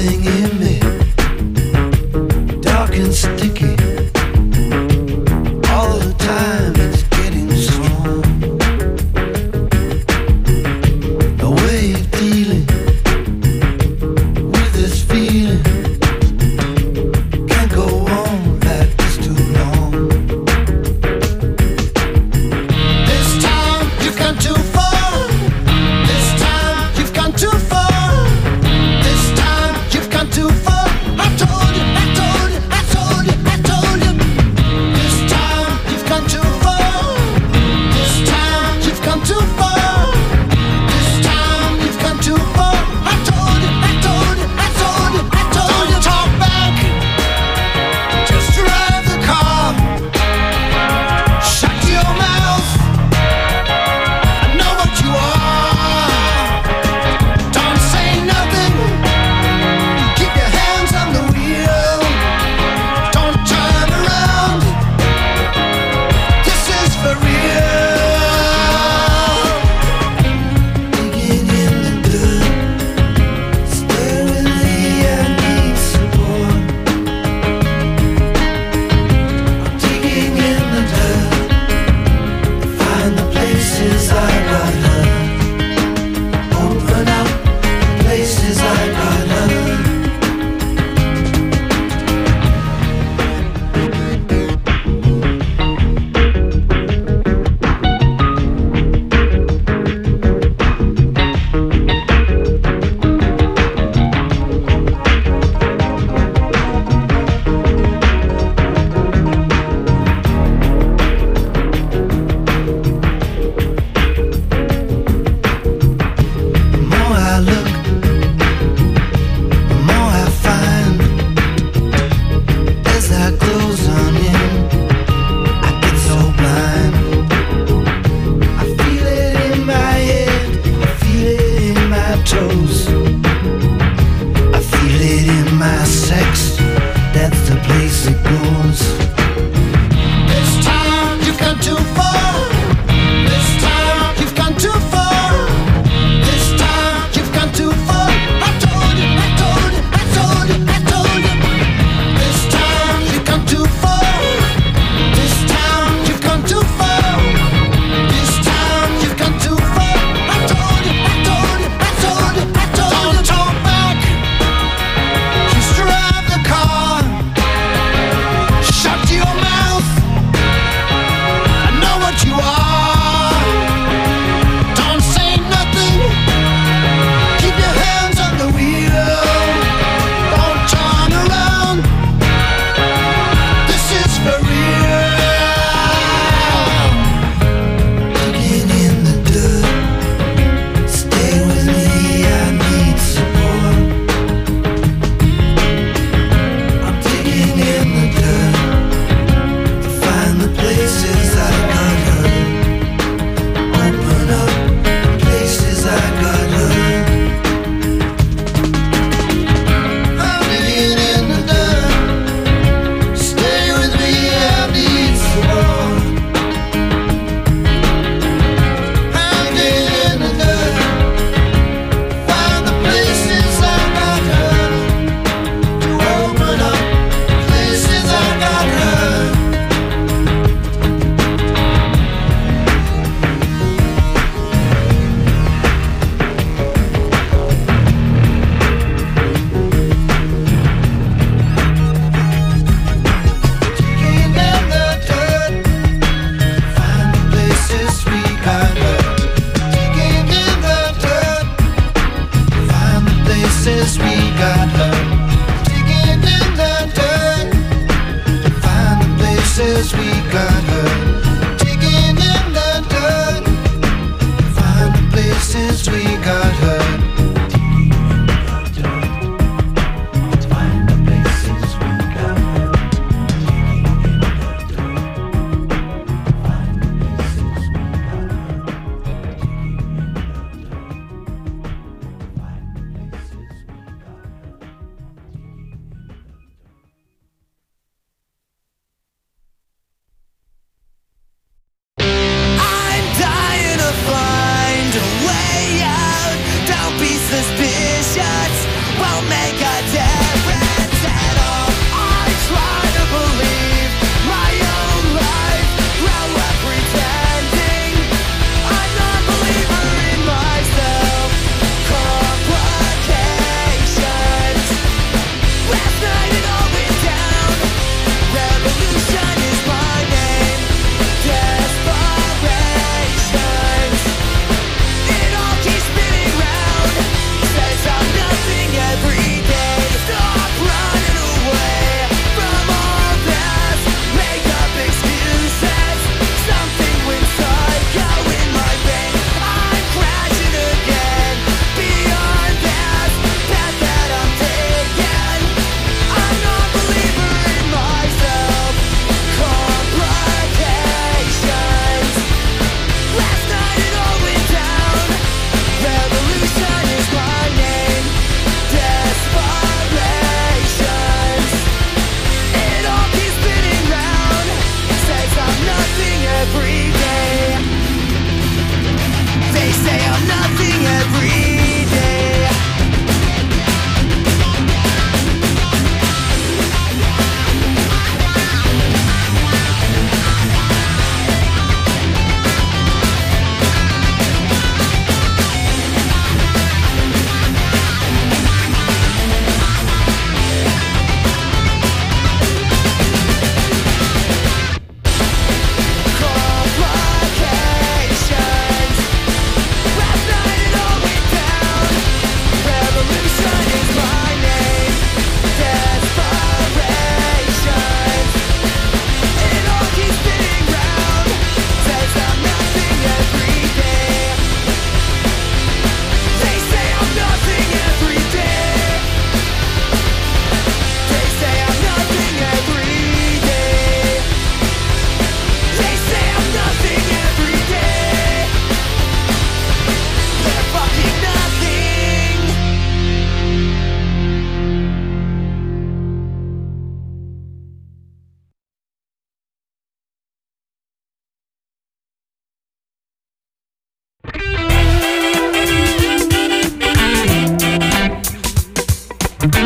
Something in me, dark and sticky. All the time it's getting strong. A way of dealing with this feeling can't go on like this too long. This time you've gone too far. This time you've gone too far. This time you've gone too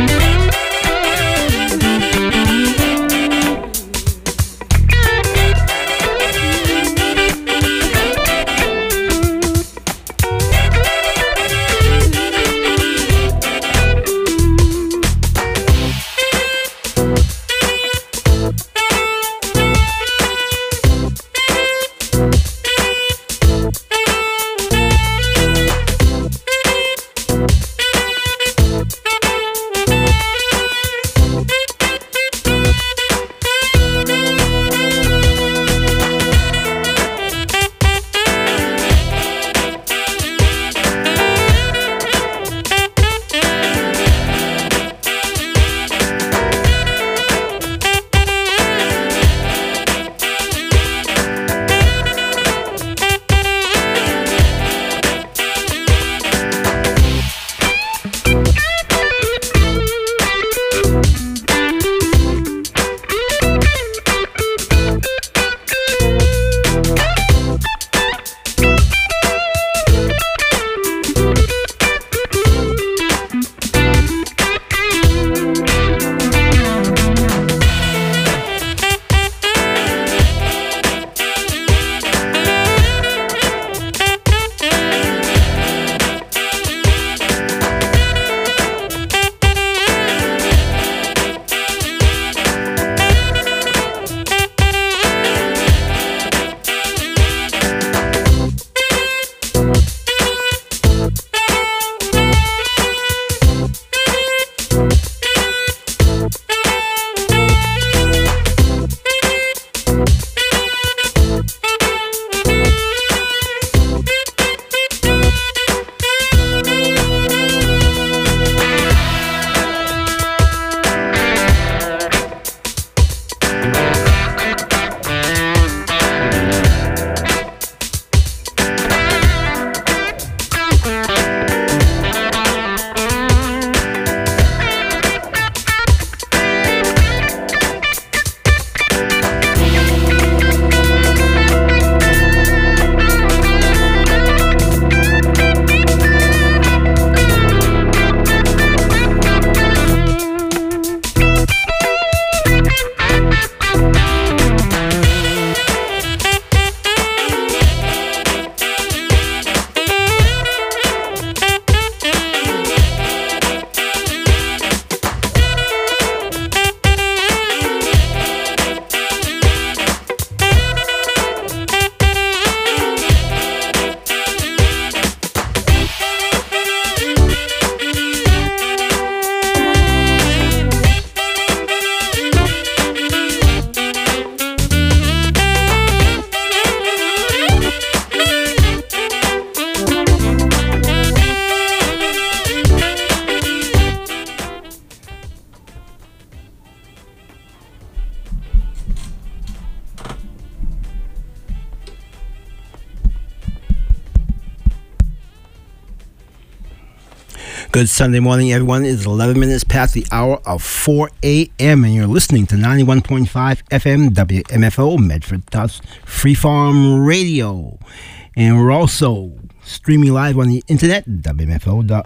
Good Sunday morning, everyone. It's 11 minutes past the hour of 4 a.m. and you're listening to 91.5 FM WMFO, Medford Tufts Freefarm Radio. And we're also streaming live on the internet, WMFO.org,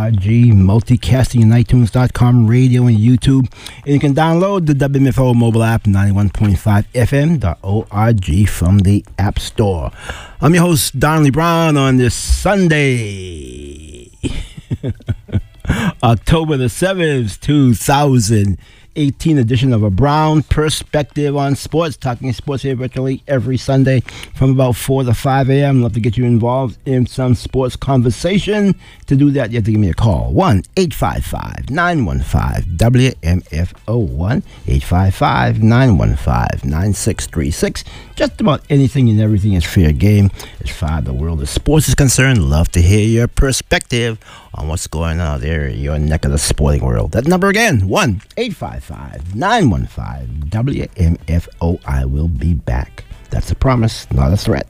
multicasting on iTunes.com, radio, and YouTube. And you can download the WMFO mobile app, 91.5 FM.org, from the App Store. I'm your host, Donnelly Brown, on this Sunday, October the 7th, 2018 edition of A Brown Perspective on Sports. Talking sports here virtually every Sunday from about 4 to 5 a.m. Love to get you involved in some sports conversation. To do that, you have to give me a call. 1-855-915-WMFO. 1-855-915-9636. Just about anything and everything is fair game as far as the world of sports is concerned. Love to hear your perspective on what's going on there in your neck of the sporting world. That number again, 1-855-915-WMFO. I will be back. That's a promise, not a threat.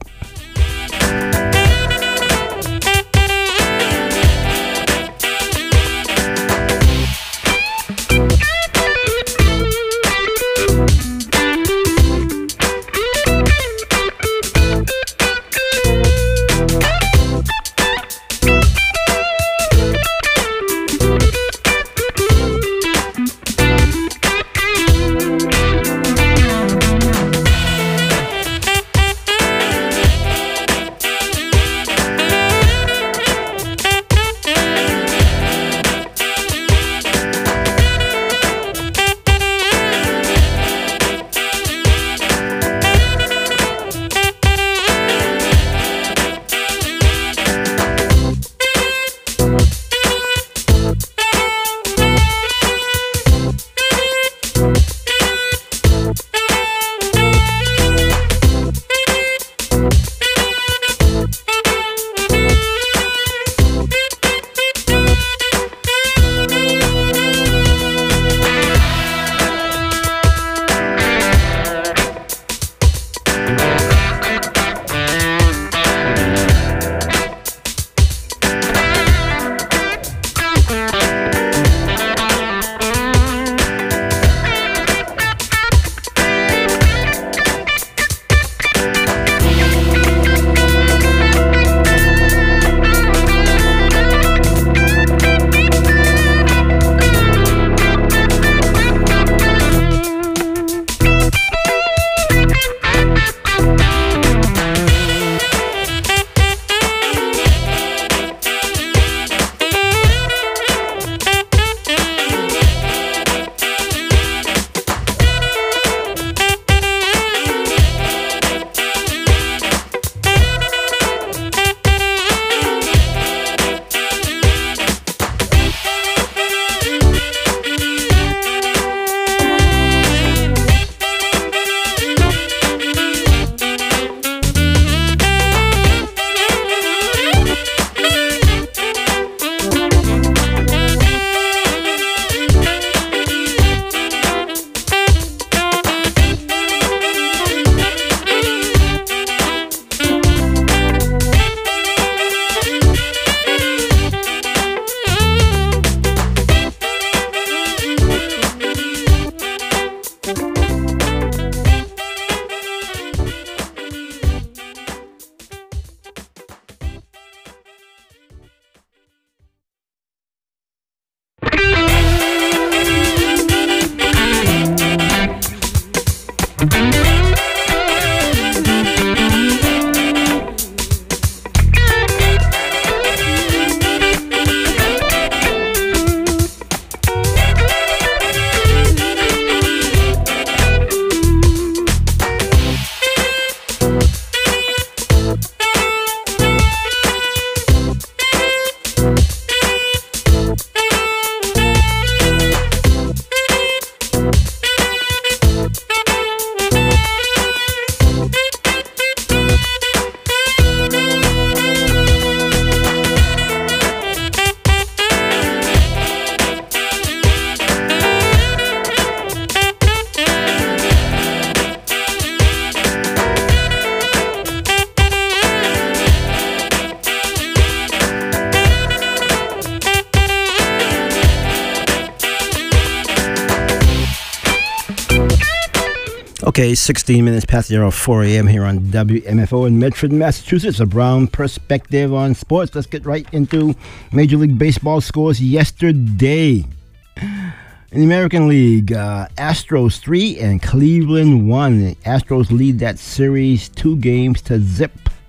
Okay, 16 minutes past the hour of 4 a.m. here on WMFO in Medford, Massachusetts. A Brown perspective on sports. Let's get right into Major League Baseball scores yesterday. In the American League, Astros 3 and Cleveland 1. The Astros lead that series 2-0.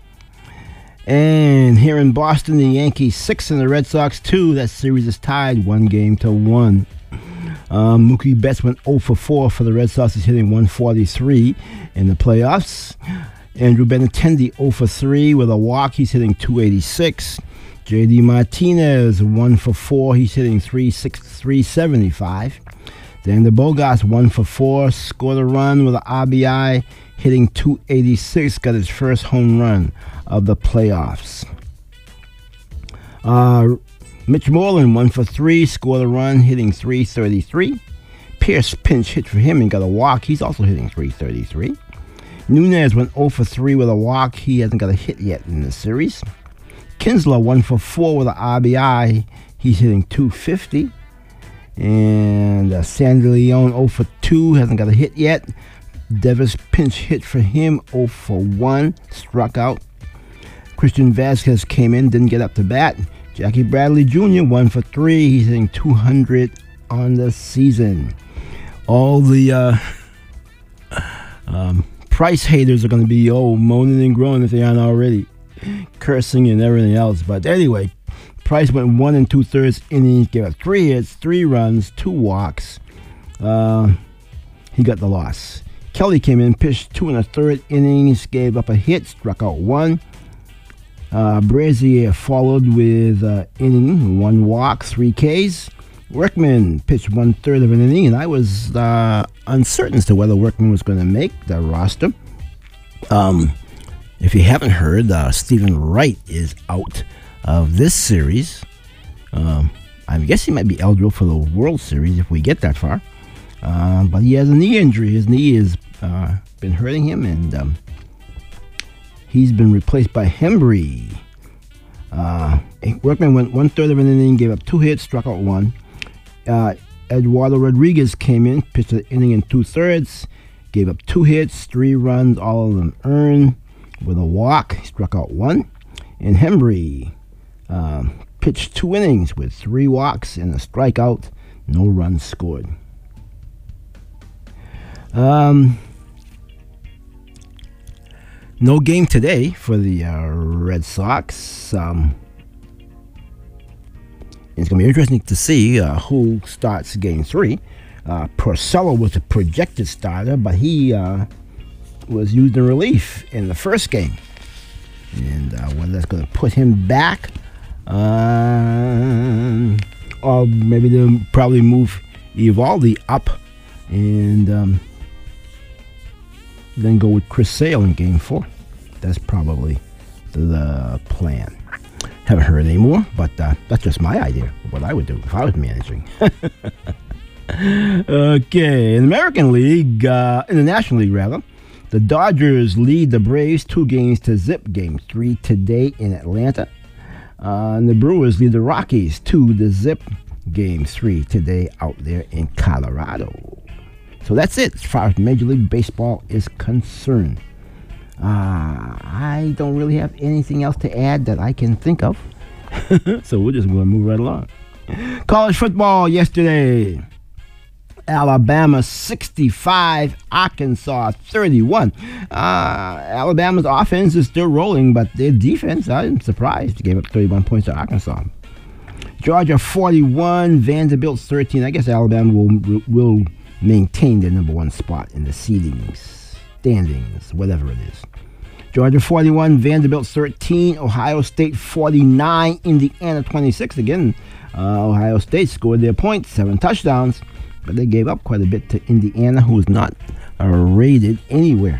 And here in Boston, the Yankees 6 and the Red Sox 2. That series is tied 1-1. Mookie Betts went 0 for 4 for the Red Sox. He's hitting 143 in the playoffs. Andrew Benintendi 0 for 3 with a walk. He's hitting 286. J.D. Martinez 1 for 4. He's hitting 375. Xander Bogaerts 1 for 4. Scored a run with an RBI, hitting 286. Got his first home run of the playoffs. Mitch Moreland 1 for 3, scored a run, hitting 333. Pierce pinch hit for him and got a walk. He's also hitting 333. Nunez went 0 for 3 with a walk. He hasn't got a hit yet in the series. Kinsler 1 for 4 with an RBI. He's hitting 250. And Sandy Leon 0 for 2, hasn't got a hit yet. Devis pinch hit for him, 0 for 1, struck out. Christian Vasquez came in, didn't get up to bat. Jackie Bradley Jr. 1 for 3. He's hitting 200 on the season. All the Price haters are going to be moaning and groaning if they aren't already, cursing and everything else. But anyway, Price went 1 2/3 innings, gave up 3 hits, 3 runs, 2 walks. He got the loss. Kelly came in, pitched 2 1/3 innings, gave up a hit, struck out 1. Brazier followed with inning, 1 walk, 3 Ks. Workman pitched 1/3 of an inning, and I was uncertain as to whether Workman was going to make the roster. If you haven't heard, Stephen Wright is out of this series. I guess he might be eligible for the World Series if we get that far. But he has a knee injury. His knee has been hurting him, and he's been replaced by Hembry. Workman went 1/3 of an inning, gave up 2 hits, struck out 1. Eduardo Rodriguez came in, pitched an inning in 2/3, gave up 2 hits, 3 runs, all of them earned with a walk. He struck out 1. And Hembry pitched 2 innings with 3 walks and a strikeout, no runs scored. No game today for the Red Sox. It's going to be interesting to see who starts Game 3. Porcello was a projected starter, but he was used in relief in the first game. And whether that's going to put him back, or maybe they'll probably move Eovaldi up and then go with Chris Sale in Game 4. That's probably the plan. Haven't heard any more, but that's just my idea of what I would do if I was managing. Okay, in the American League, in the National League rather, the Dodgers lead the Braves 2-0. Game 3 today in Atlanta. And the Brewers lead the Rockies 2-0. Game 3 today out there in Colorado. So that's it as far as Major League Baseball is concerned. I don't really have anything else to add that I can think of. So we're just going to move right along. College football yesterday. Alabama 65, Arkansas 31. Alabama's offense is still rolling, but their defense, I'm surprised, gave up 31 points to Arkansas. Georgia 41, Vanderbilt 13. I guess Alabama will maintain their number 1 spot in the standings, whatever it is. Georgia 41, Vanderbilt 13, Ohio State 49, Indiana 26. Again, Ohio State scored their points, 7 touchdowns, but they gave up quite a bit to Indiana, who is not rated anywhere.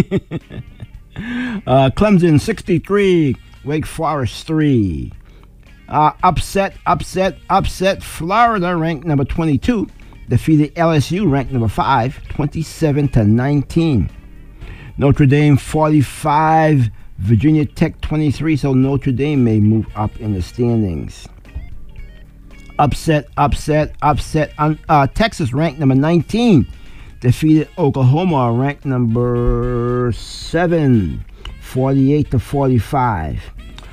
Clemson 63, Wake Forest 3. Upset. Florida, ranked number 22, defeated LSU, ranked number 5, 27-19. Notre Dame 45, Virginia Tech 23, so Notre Dame may move up in the standings. Upset. Texas ranked number 19, defeated Oklahoma, ranked number 7, 48-45.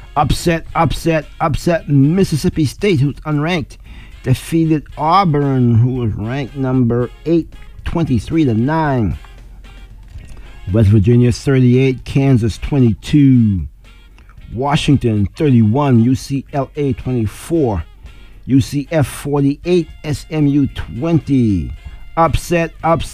Upset Mississippi State, who's unranked, defeated Auburn, who was ranked number 8, 23-9. West Virginia 38, Kansas 22. Washington 31, UCLA 24. UCF 48, SMU 20. Upset.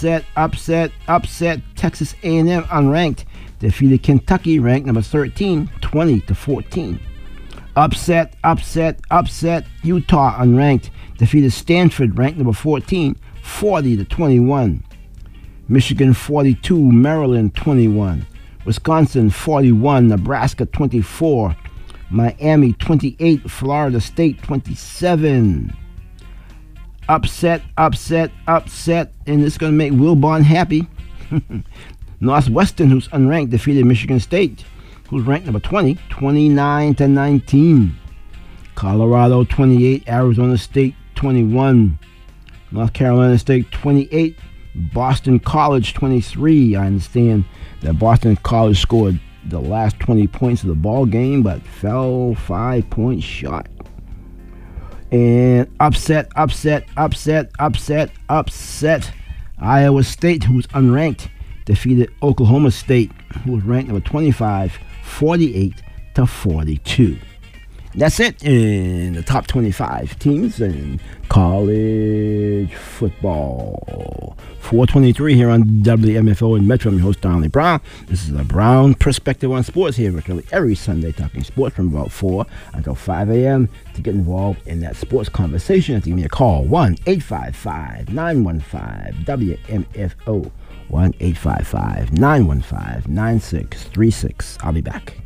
Texas A&M unranked, defeated Kentucky, ranked number 13, 20-14. Upset. Utah unranked, defeated Stanford, ranked number 14, 40-21. Michigan 42, Maryland 21. Wisconsin 41, Nebraska 24. Miami 28, Florida State 27. Upset, and this is going to make Wilbon happy. Northwestern, who's unranked, defeated Michigan State, who's ranked number 20, 29-19. Colorado 28, Arizona State 21. North Carolina State 28, Boston College 23. I understand that Boston College scored the last 20 points of the ball game, but fell 5 points short. And upset. Iowa State, who's unranked, defeated Oklahoma State, who was ranked number 25, 48-42. That's it in the top 25 teams in college football. 423 here on WMFO in Metro. I'm your host, Donnie Brown. This is a Brown Perspective on Sports here virtually every Sunday, talking sports from about 4 until 5 a.m. To get involved in that sports conversation, give me a call, 1-855-915-WMFO, 1-855-915-9636. I'll be back.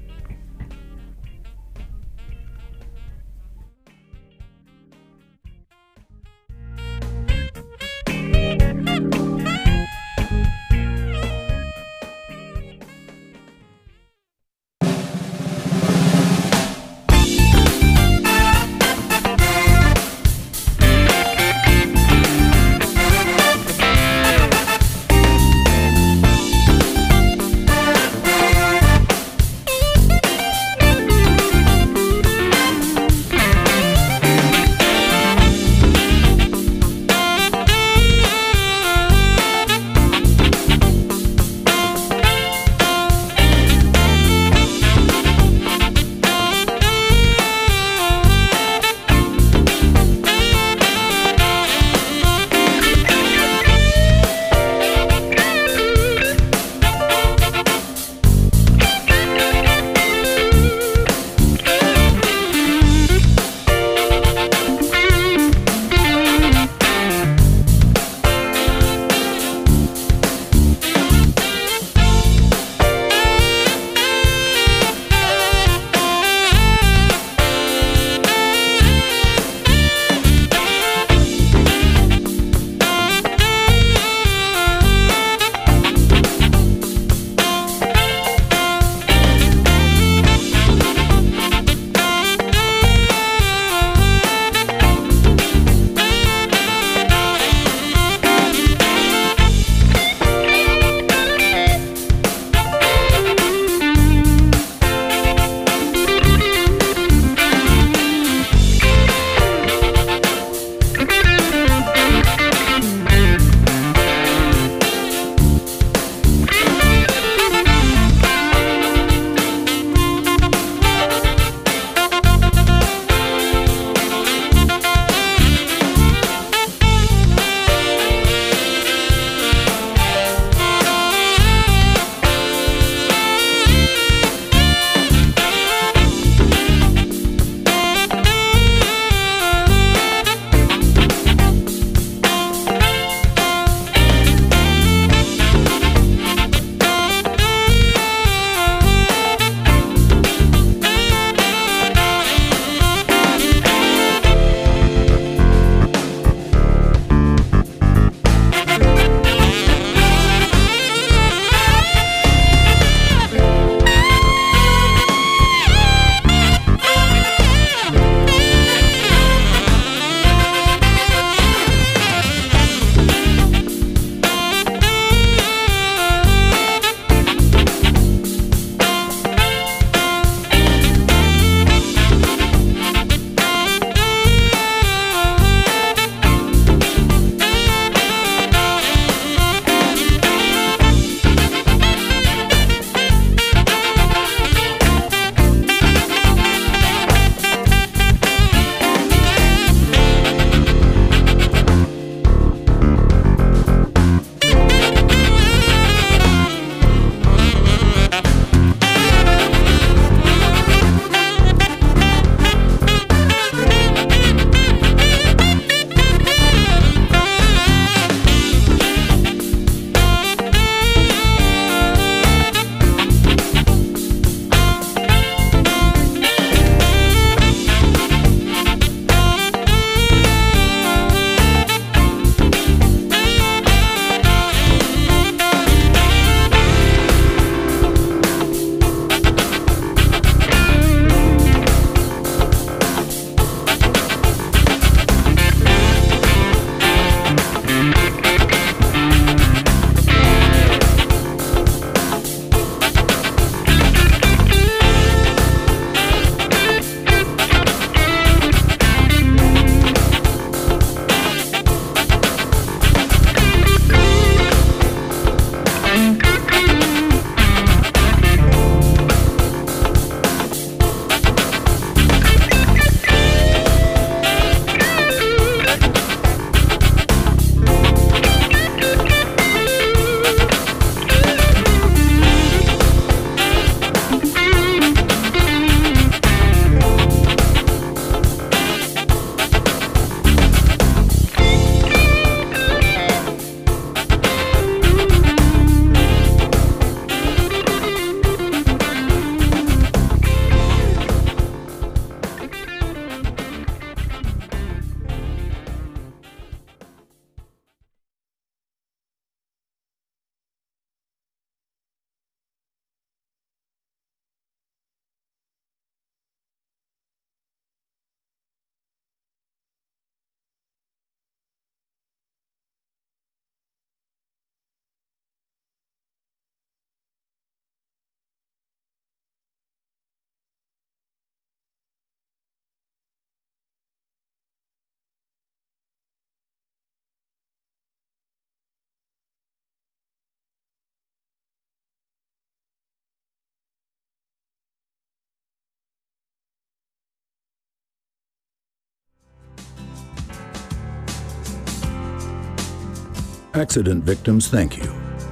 Accident victims, thank you.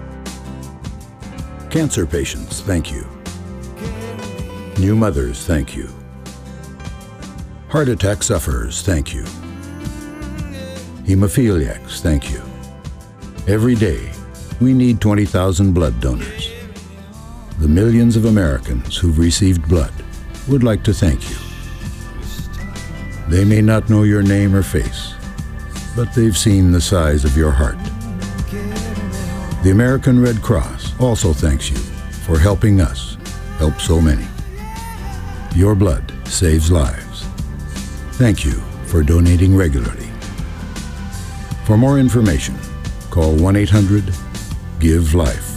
Cancer patients, thank you. New mothers, thank you. Heart attack sufferers, thank you. Hemophiliacs, thank you. Every day, we need 20,000 blood donors. The millions of Americans who've received blood would like to thank you. They may not know your name or face, but they've seen the size of your heart. The American Red Cross also thanks you for helping us help so many. Your blood saves lives. Thank you for donating regularly. For more information, call 1-800-GIVE-LIFE.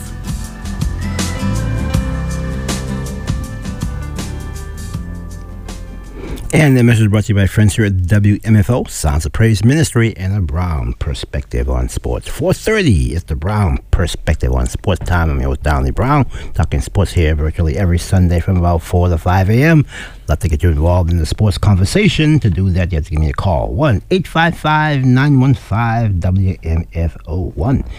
And the message brought to you by friends here at WMFO, Sounds of Praise Ministry, and a Brown Perspective on Sports. 4:30 is the Brown Perspective on Sports time. I'm here with Donnie Brown, talking sports here virtually every Sunday from about 4 to 5 a.m. Love to get you involved in the sports conversation. To do that, you have to give me a call. 1-855-915-WMFO.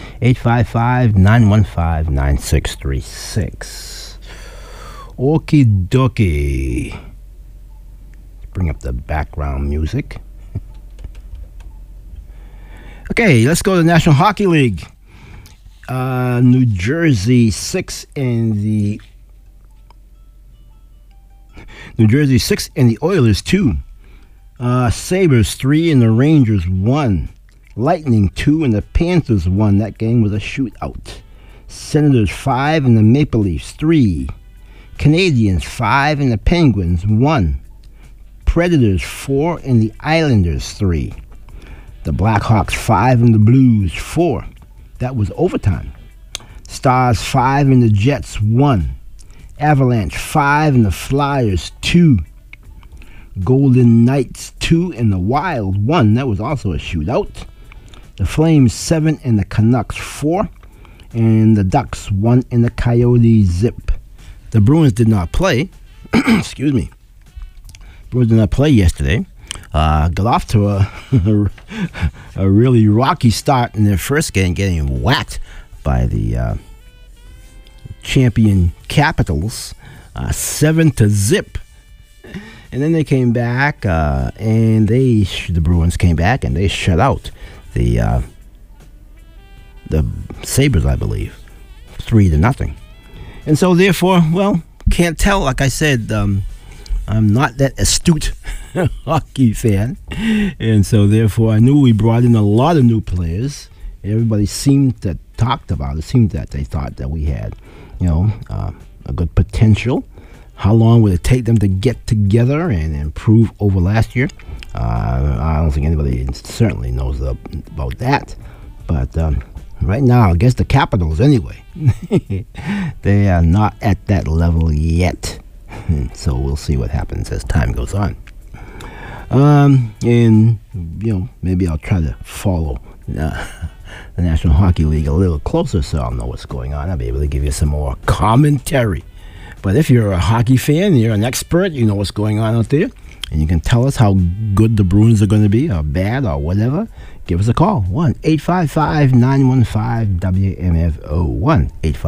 1-855-915-9636. Okie dokie. Bring up the background music. Okay, let's go to the National Hockey League. New Jersey 6 and the Oilers 2. Sabres 3 and the Rangers 1. Lightning 2 and the Panthers 1. That game was a shootout. Senators 5 and the Maple Leafs 3. Canadiens 5 and the Penguins 1. Predators 4 and the Islanders 3. The Blackhawks 5 and the Blues 4. That was overtime. Stars 5 and the Jets 1. Avalanche 5 and the Flyers 2. Golden Knights 2 and the Wild 1. That was also a shootout. The Flames 7 and the Canucks 4. And the Ducks 1 and the Coyotes zip. The Bruins did not play. Excuse me. Bruins did not play yesterday. Got off to a really rocky start in their first game, getting whacked by the champion Capitals, 7-0. And then they came back, and the Bruins came back, and they shut out the Sabres, I believe, 3-0. And so, therefore, well, can't tell. Like I said, I'm not that astute hockey fan, and so therefore I knew we brought in a lot of new players. Everybody seemed to talked about it. Seemed that they thought that we had, a good potential. How long would it take them to get together and improve over last year? I don't think anybody certainly knows about that. But right now, I guess the Capitals anyway, they are not at that level yet. So we'll see what happens as time goes on. And, maybe I'll try to follow the National Hockey League a little closer so I'll know what's going on. I'll be able to give you some more commentary. But if you're a hockey fan, you're an expert, you know what's going on out there, and you can tell us how good the Bruins are going to be, or bad, or whatever, give us a call. 1-855-915-WMFO.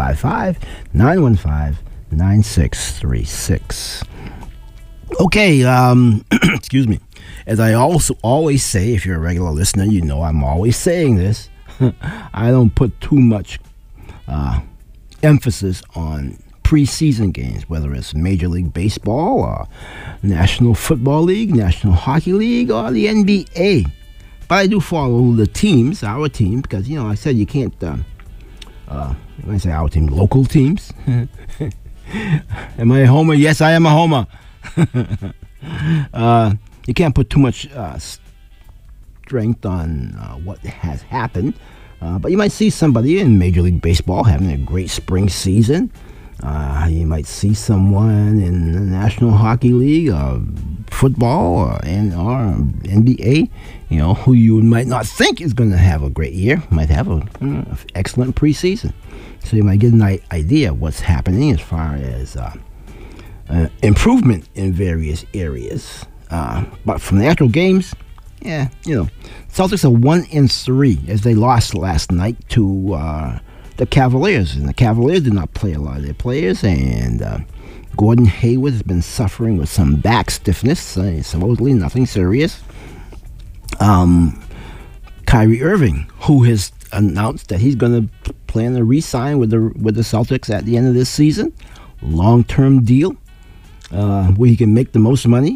1-855-915-9636. Okay, excuse me. As I also always say, if you're a regular listener, you know I'm always saying this. I don't put too much emphasis on preseason games, whether it's Major League Baseball or National Football League, National Hockey League, or the NBA. But I do follow the teams, our team, because, I said you can't, when I say our team, local teams. Am I a homer? Yes, I am a homer. You can't put too much strength on what has happened. But you might see somebody in Major League Baseball having a great spring season. You might see someone in the National Hockey League, or football, or NBA, who you might not think is going to have a great year, might have an excellent preseason. So you might get an idea of what's happening as far as improvement in various areas. But from the actual games, yeah, Celtics are 1-3 as they lost last night to the Cavaliers, and the Cavaliers did not play a lot of their players, and Gordon Hayward has been suffering with some back stiffness, supposedly nothing serious. Kyrie Irving, who has announced that he's going to plan to re-sign with the Celtics at the end of this season, long-term deal, where he can make the most money,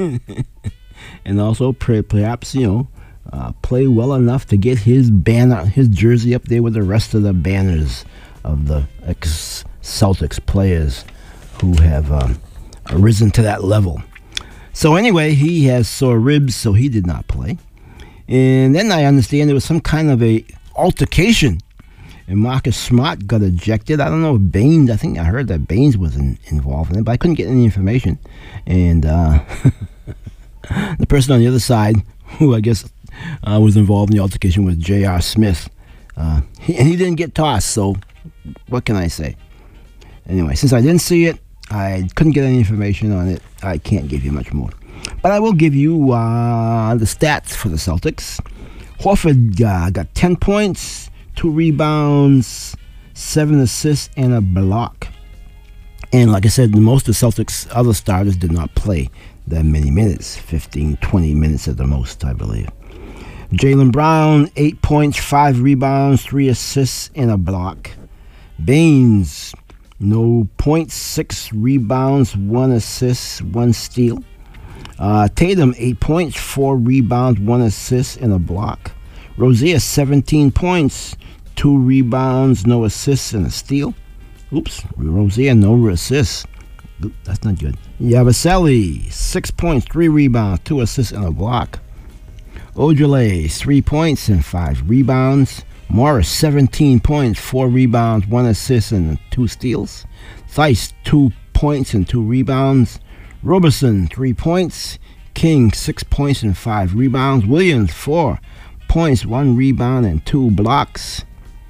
and also perhaps play well enough to get his jersey up there with the rest of the banners of the ex-Celtics players who have risen to that level. So anyway, he has sore ribs, so he did not play. And then I understand there was some kind of a altercation, and Marcus Smart got ejected. I don't know if Baines, I think I heard that Baines was involved in it, but I couldn't get any information. And the person on the other side, who I guess was involved in the altercation, was J.R. Smith. And he didn't get tossed, so what can I say? Anyway, since I didn't see it, I couldn't get any information on it. I can't give you much more. But I will give you the stats for the Celtics. Horford got 10 points, 2 rebounds, 7 assists, and a block. And like I said, most of the Celtics' other starters did not play that many minutes, 15, 20 minutes at the most, I believe. Jaylen Brown, 8 points, 5 rebounds, 3 assists, and a block. Baines, no points, 6 rebounds, 1 assist, 1 steal. Tatum, 8 points, 4 rebounds, 1 assist, and a block. Rozier, 17 points, 2 rebounds, no assists, and a steal. Oops, Rozier, no assists. That's not good. Yabusele, 6 points, 3 rebounds, 2 assists, and a block. Ojale, 3 points and 5 rebounds. Morris, 17 points, 4 rebounds, 1 assist, and 2 steals. Theis, 2 points and 2 rebounds. Roberson, 3 points. King, 6 points and 5 rebounds. Williams, 4 points, 1 rebound, and 2 blocks.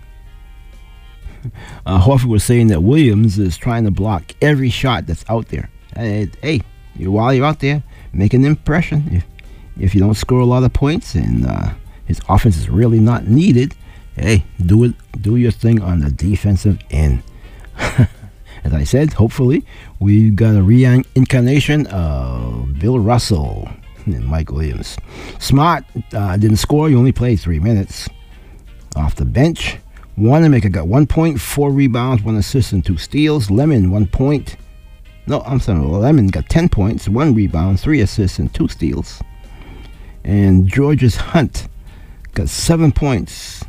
Horford was saying that Williams is trying to block every shot that's out there. Hey, while you're out there, make an impression. If you don't score a lot of points and his offense is really not needed, hey, do your thing on the defensive end. As I said, hopefully, we've got a reincarnation of Bill Russell and Mike Williams. Smart didn't score. He only played 3 minutes. Off the bench, Wanamaker got 1 point, 4 rebounds, 1 assist, and 2 steals. Lemon, 1 point. No, I'm sorry. Lemon got 10 points, 1 rebound, 3 assists, and 2 steals. And Georges Hunt got 7 points.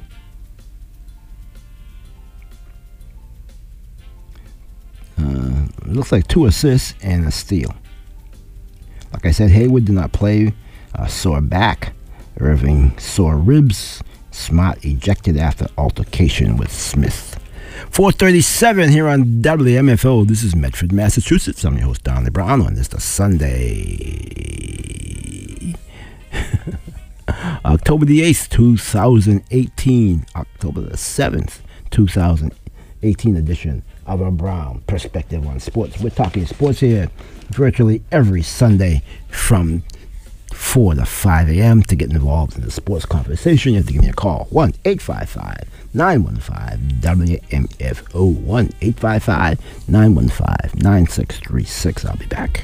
It looks like 2 assists and a steal. Like I said, Hayward did not play. Sore back. Irving sore ribs. Smart ejected after altercation with Smith. 4:37 here on WMFO. This is Medford, Massachusetts. I'm your host, Donnie Brown, on this Sunday, October the 8th, 2018. October the 7th, 2018 edition of a Brown Perspective on Sports. We're talking sports here virtually every Sunday from 4 to 5 a.m. To get involved in the sports conversation, you have to give me a call. 1-855-915-WMFO. 1-855-915-9636. I'll be back.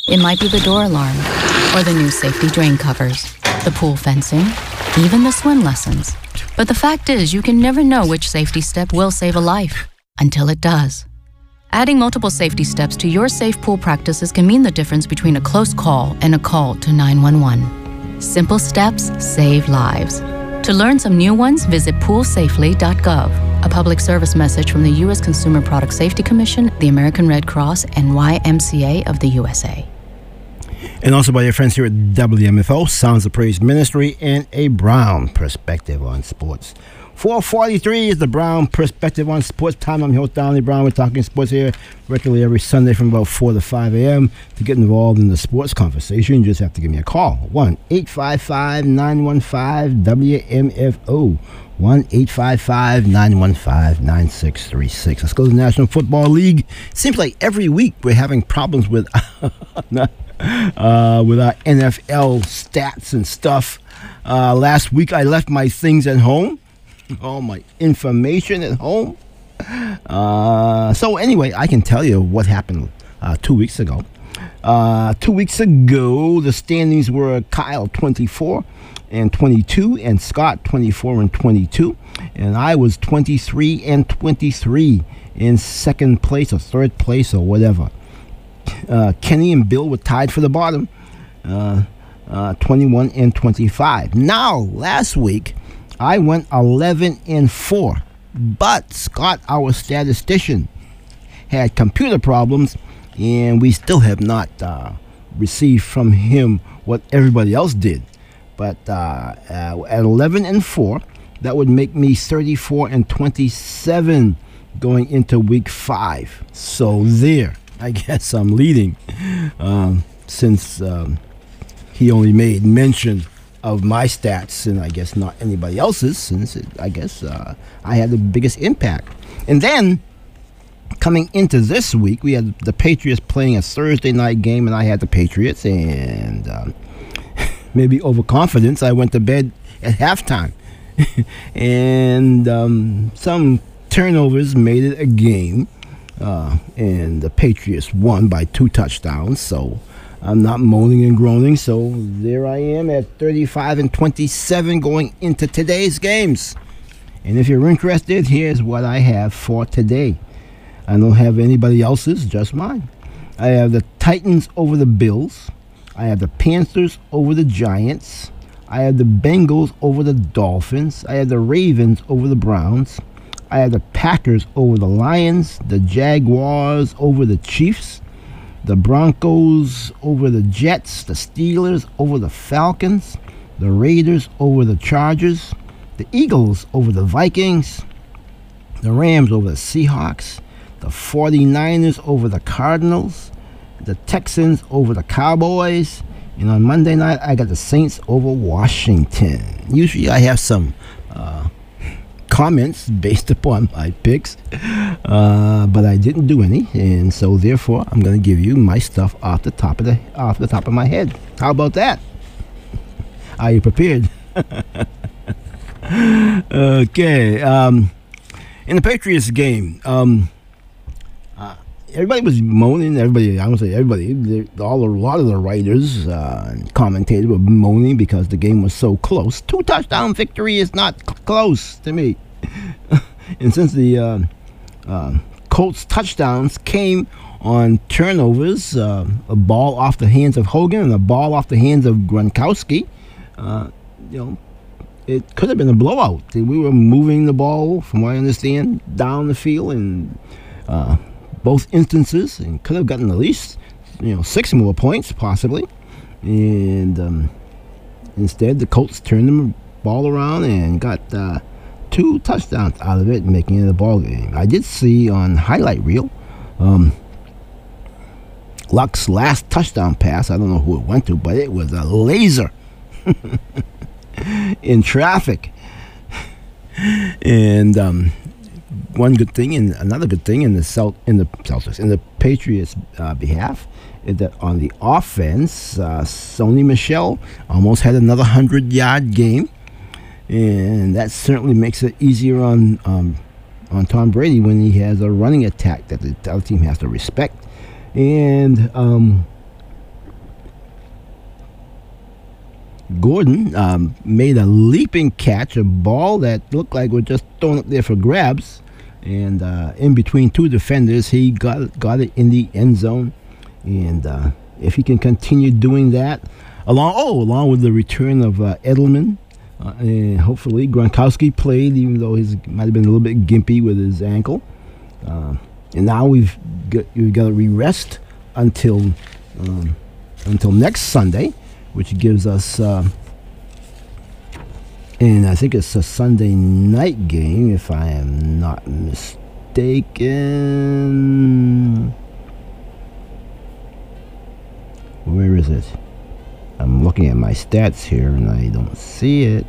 It might be the door alarm, or the new safety drain covers, the pool fencing, even the swim lessons. But the fact is, you can never know which safety step will save a life until it does. Adding multiple safety steps to your safe pool practices can mean the difference between a close call and a call to 911. Simple steps save lives. To learn some new ones, visit poolsafely.gov. A public service message from the U.S. Consumer Product Safety Commission, the American Red Cross, and YMCA of the USA. And also by your friends here at WMFO, Sounds of Praise Ministry, and a Brown Perspective on Sports. 4:43 is the Brown Perspective on Sports time. I'm your host, Donnie Brown. We're talking sports here regularly every Sunday from about 4 to 5 a.m. To get involved in the sports conversation, you just have to give me a call. 1-855-915-WMFO. 1-855-915-9636. Let's go to the National Football League. Seems like every week we're having problems with with our NFL stats and stuff. Last week I left my things at home, all my information at home. So anyway, I can tell you what happened 2 weeks ago. 2 weeks ago, the standings were Kyle 24 and 22, and Scott 24 and 22, and I was 23 and 23 in second place or third place or whatever. Kenny and Bill were tied for the bottom, 21 and 25. Now, last week, I went 11 and 4, but Scott, our statistician, had computer problems, and we still have not received from him what everybody else did. But at 11 and 4, that would make me 34 and 27 going into week 5. So there, I guess I'm leading, since he only made mention of my stats and I guess not anybody else's, since I guess I had the biggest impact. And then coming into this week, we had the Patriots playing a Thursday night game, and I had the Patriots, and maybe overconfidence, I went to bed at halftime. And some turnovers made it a game, and the Patriots won by 2 touchdowns, so I'm not moaning and groaning. So there I am at 35 and 27 going into today's games. And if you're interested, here's what I have for today. I don't have anybody else's, just mine. I have the Titans over the Bills. I have the Panthers over the Giants. I have the Bengals over the Dolphins. I have the Ravens over the Browns. I have the Packers over the Lions. The Jaguars over the Chiefs. The Broncos over the Jets. The Steelers over the Falcons. The Raiders over the Chargers. The Eagles over the Vikings. The Rams over the Seahawks. The 49ers over the Cardinals. The Texans over the Cowboys. And on Monday night, I got the Saints over Washington. Usually I have some comments based upon my picks, but I didn't do any, and so therefore I'm going to give you my stuff off the top of my head. How about that? Are you prepared? Okay. In the Patriots game, everybody was moaning. Everybody, I won't say everybody. A lot of the writers and commentators were moaning because the game was so close. 2-touchdown victory is not close to me. And since the Colts touchdowns came on turnovers, a ball off the hands of Hogan and a ball off the hands of Gronkowski, it could have been a blowout. We were moving the ball, from what I understand, down the field in both instances, and could have gotten at least 6 more points possibly. And instead, the Colts turned the ball around and got 2 touchdowns out of it, making it a ball game. I did see on highlight reel Luck's last touchdown pass. I don't know who it went to, but it was a laser in traffic. And one good thing and another good thing in the Patriots' behalf is that on the offense, Sony Michel almost had another 100-yard game, and that certainly makes it easier on Tom Brady when he has a running attack that the other team has to respect. And Gordon made a leaping catch, a ball that looked like was just thrown up there for grabs. And in between two defenders, he got it in the end zone. And if he can continue doing that, along with the return of Edelman, and hopefully Gronkowski played, even though he might have been a little bit gimpy with his ankle. And now we've got to rest until next Sunday, which gives us, and I think it's a Sunday night game, if I am not mistaken. Where is it? I'm looking at my stats here and I don't see it.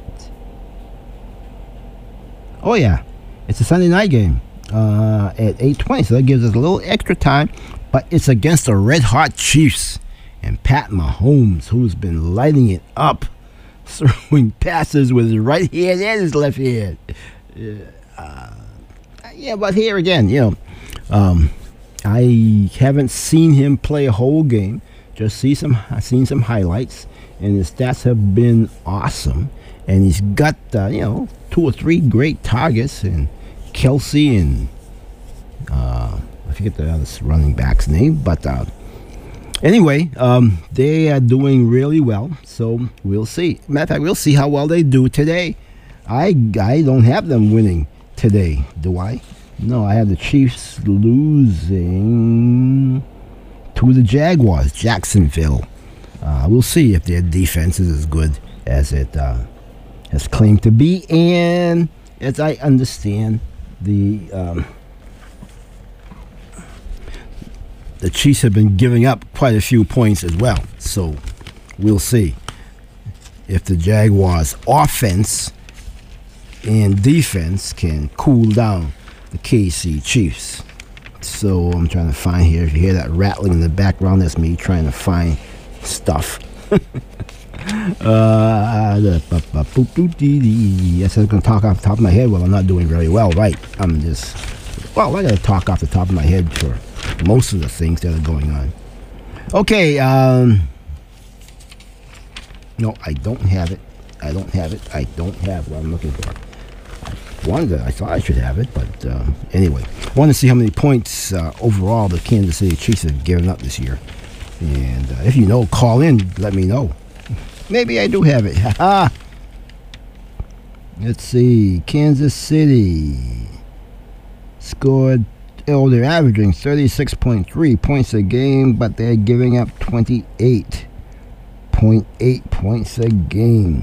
Oh yeah, it's a Sunday night game at 8:20, so that gives us a little extra time. But it's against the Red Hot Chiefs and Pat Mahomes, who's been lighting it up, throwing passes with his right hand and his left hand. Yeah, but here again, I haven't seen him play a whole game. Just seen some highlights, and his stats have been awesome. And he's got 2 or 3 great targets, and Kelsey and I forget the other running back's name, but anyway, they are doing really well. So we'll see. Matter of fact, we'll see how well they do today. I don't have them winning today, do I? No, I have the Chiefs losing to the Jaguars, Jacksonville. We'll see if their defense is as good as it has claimed to be. And as I understand, the Chiefs have been giving up quite a few points as well. So we'll see if the Jaguars' offense and defense can cool down the KC Chiefs. So I'm trying to find here. If you hear that rattling in the background, that's me trying to find stuff. Yes, I was going to talk off the top of my head. Well, I'm not doing very well, right? I got to talk off the top of my head for most of the things that are going on. Okay, no, I don't have it. I don't have what I'm looking for. I thought I should have it, but anyway. I want to see how many points overall the Kansas City Chiefs have given up this year. And if you know, call in, let me know. Maybe I do have it. Let's see. Kansas City scored, they're averaging 36.3 points a game, but they're giving up 28.8 points a game.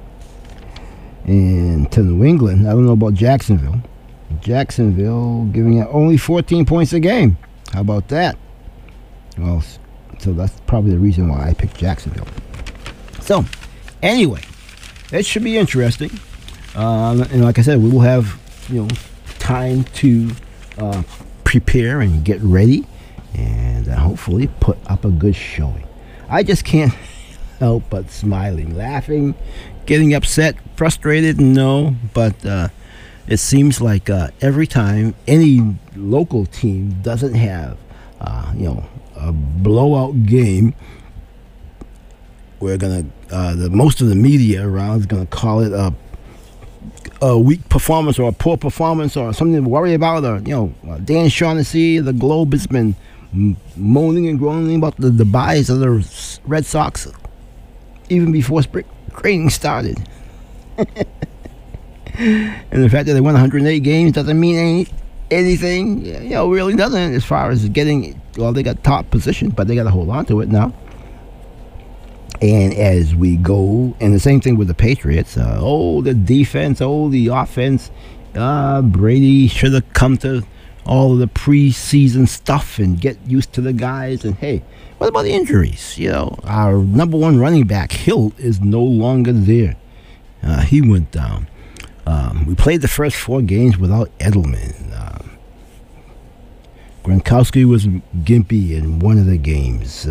And to New England, I don't know about Jacksonville. Jacksonville giving out only 14 points a game. How about that? Well, so that's probably the reason why I picked Jacksonville. So, anyway, it should be interesting. And like I said, we will have time to prepare and get ready, and hopefully put up a good showing. I just can't help but smiling, laughing, getting upset, frustrated, no, but it seems like every time any local team doesn't have a blowout game, we're gonna most of the media around is gonna call it a weak performance or a poor performance or something to worry about. Or Dan Shaughnessy, the Globe, has been moaning and groaning about the demise of the Red Sox even before spring training started. And the fact that they won 108 games doesn't mean anything. Really doesn't, as far as getting. Well, they got top position, but they got to hold on to it now. And as we go, and the same thing with the Patriots. The defense, the offense. Brady should have come to all of the preseason stuff and get used to the guys. And hey, what about the injuries? Our number one running back, Hill, is no longer there. He went down. We played the first 4 games without Edelman. Gronkowski was gimpy in one of the games.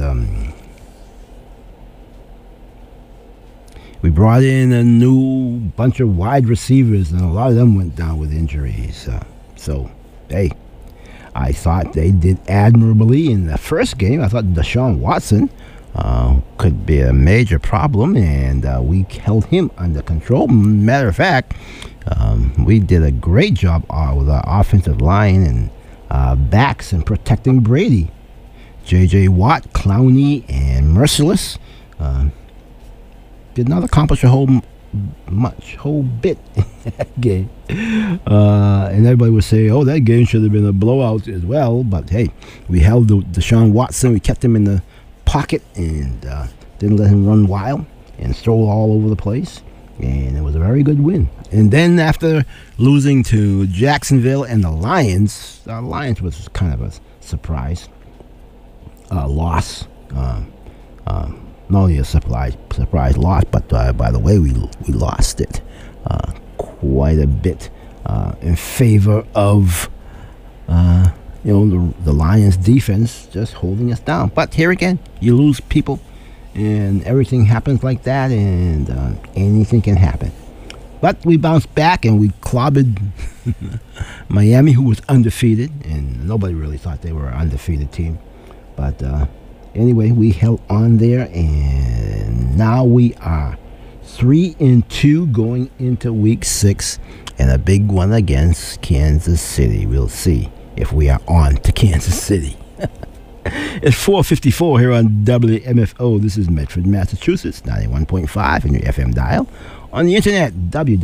We brought in a new bunch of wide receivers, and a lot of them went down with injuries. So, hey, I thought they did admirably in the first game. I thought Deshaun Watson could be a major problem, and we held him under control. Matter of fact, we did a great job with our offensive line and backs and protecting Brady. J.J. Watt, Clowney, and Merciless did not accomplish a whole bit in that game. And everybody would say, oh, that game should have been a blowout as well. But hey, we held Deshaun Watson. We kept him in the pocket and didn't let him run wild and throw all over the place. And it was a very good win. And then after losing to Jacksonville and the Lions was kind of a surprise loss. Not only a surprise loss, but by the way, we lost it quite a bit in favor of the Lions defense just holding us down. But here again, you lose people and everything happens like that, and anything can happen. But we bounced back and we clobbered Miami, who was undefeated, and nobody really thought they were an undefeated team. But anyway, we held on there, and now we are 3-2 going into week 6, and a big one against Kansas City. We'll see if we are on to Kansas City. It's 4:54 here on WMFO. This is Medford, Massachusetts, 91.5 in your FM dial. On the internet,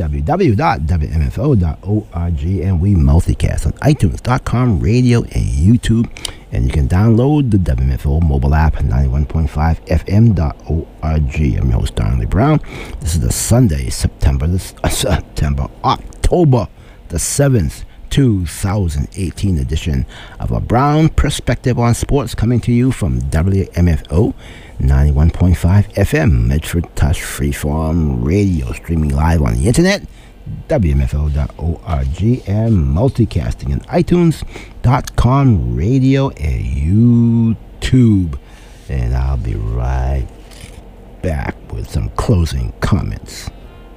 www.wmfo.org, and we multicast on iTunes.com, radio, and YouTube. And you can download the WMFO mobile app, 91.5fm.org. I'm your host, Darnley Brown. This is the Sunday, October the 7th, 2018 edition of A Brown Perspective on Sports, coming to you from WMFO 91.5 FM, Medford Touch Freeform Radio, streaming live on the internet, WMFO.org, and multicasting on iTunes.com, radio, and YouTube. And I'll be right back with some closing comments.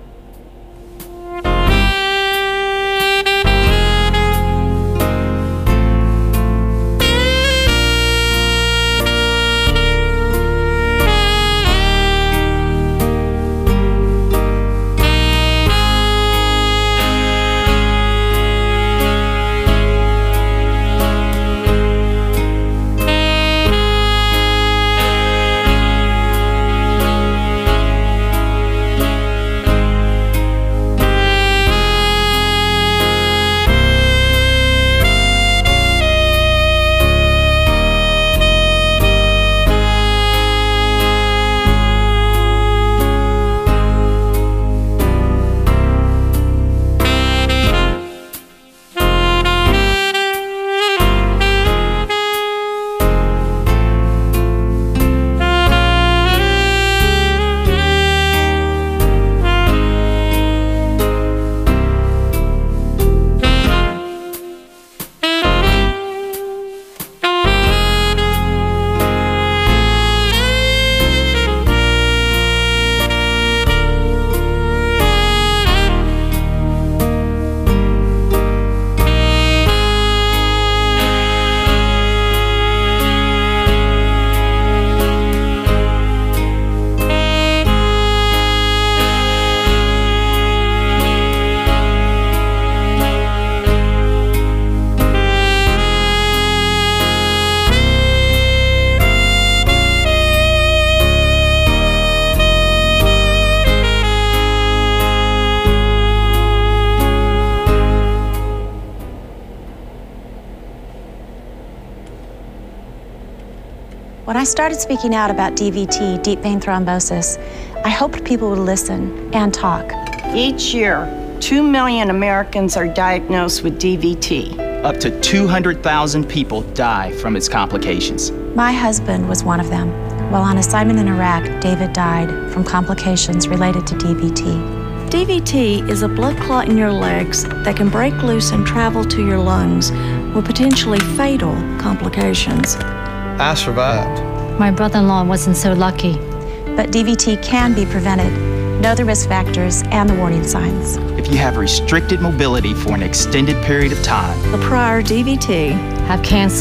When I started speaking out about DVT, deep vein thrombosis, I hoped people would listen and talk. Each year, 2 million Americans are diagnosed with DVT. Up to 200,000 people die from its complications. My husband was one of them. While on assignment in Iraq, David died from complications related to DVT. DVT is a blood clot in your legs that can break loose and travel to your lungs with potentially fatal complications. I survived. My brother-in-law wasn't so lucky. But DVT can be prevented. Know the risk factors and the warning signs. If you have restricted mobility for an extended period of time, the prior DVT, have cancer,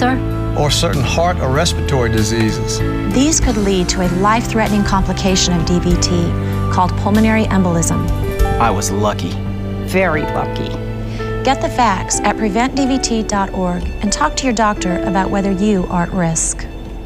or certain heart or respiratory diseases. These could lead to a life-threatening complication of DVT called pulmonary embolism. I was lucky. Very lucky. Get the facts at preventdvt.org and talk to your doctor about whether you are at risk.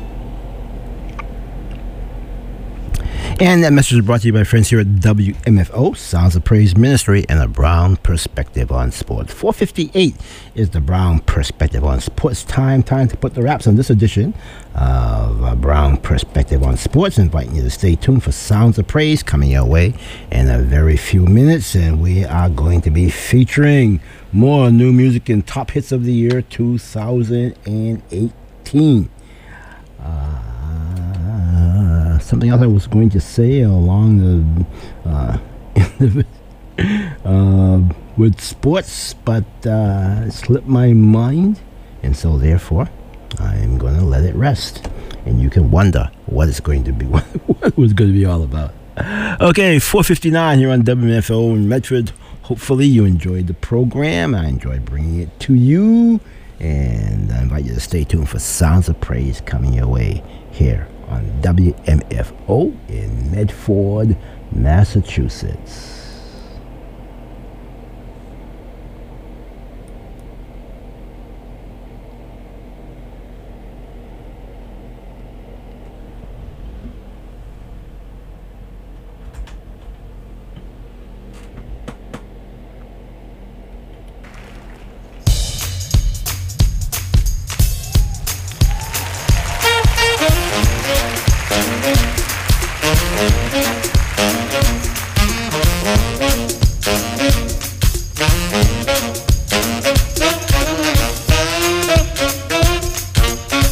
And that message is brought to you by friends here at WMFO, Sounds of Praise Ministry, and a Brown Perspective on Sports. 4:58 is the Brown Perspective on Sports time. Time to put the wraps on this edition of Brown Perspective on Sports. Inviting you to stay tuned for Sounds of Praise coming your way in a very few minutes. And we are going to be featuring more new music and top hits of the year 2018. Something else I was going to say along the with sports, but it slipped my mind, and so therefore I'm going to let it rest, and you can wonder what it's going to be, what it was going to be all about. Okay, 4:59 here on WMFO in Medford. Hopefully you enjoyed the program. I enjoyed bringing it to you, and I invite you to stay tuned for Sounds of Praise coming your way here on WMFO in Medford, Massachusetts.